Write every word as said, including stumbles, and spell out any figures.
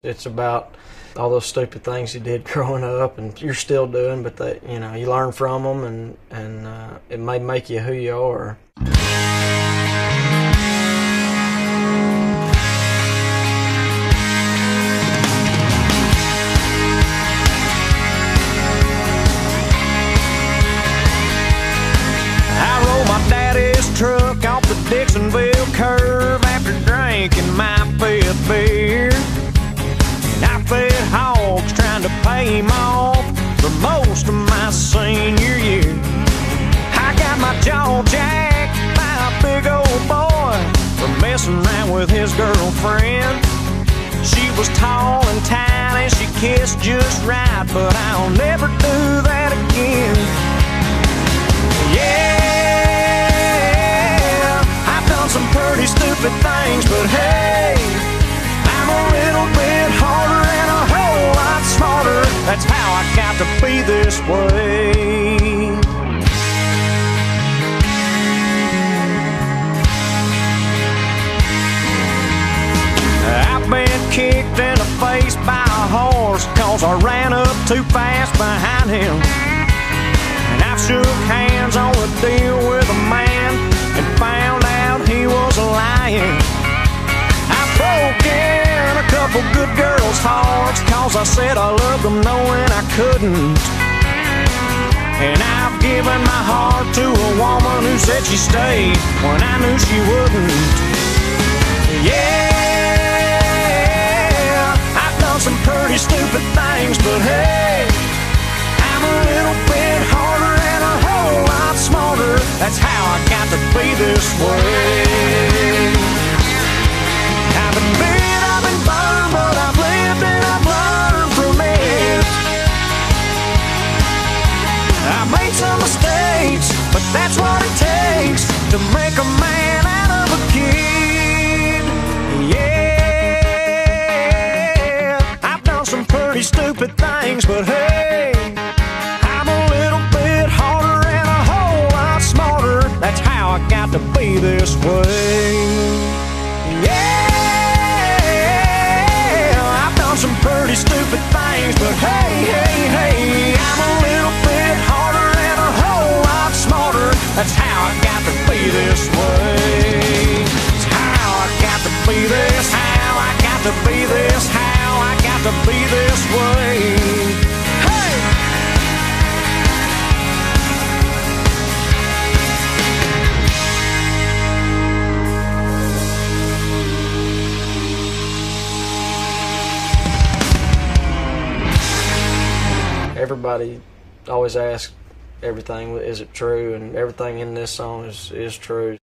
It's about all those stupid things you did growing up and you're still doing, but they, you know, you learn from them, and, and uh, it may make you who you are. I rolled my daddy's truck off the Dixonville curve after drinking my fifth beer. I fed hogs trying to pay him off for most of my senior year. I got my jaw jacked by a big old boy for messing around with his girlfriend. She was tall and tiny, she kissed just right, but I'll never do that again. Yeah, I've done some pretty stupid things, but hey, I'm a little bit harder and a whole lot smarter. That's how I got to be this way. I've been kicked in the face by a horse cause I ran up too fast behind him. And I've shook hands on a deal with a man and found out he was lying. I broke in a couple good girls' hearts cause I said I loved them knowing I couldn't. And I've given my heart to a woman who said she'd stay when I knew she wouldn't. Yeah, I've done some pretty stupid things, but hey, I'm a little bit harder and a whole lot smarter. That's how I got to be this way. I've been bit, I've been burned, but I've lived and I've learned from it. I've made some mistakes, but that's what it takes to make a man out of a kid. Yeah, I've done some pretty stupid things, but hey, I'm a little bit harder and a whole lot smarter. That's how I got to be this way. Yeah, I've done some pretty stupid things, but hey, hey, hey, I'm a little bit harder and a whole lot smarter. That's how I got to be this way. It's how I got to be this, how I got to be this, how I got to be this way. Hey! Everybody always asks everything, is it true? And everything in this song is, is true.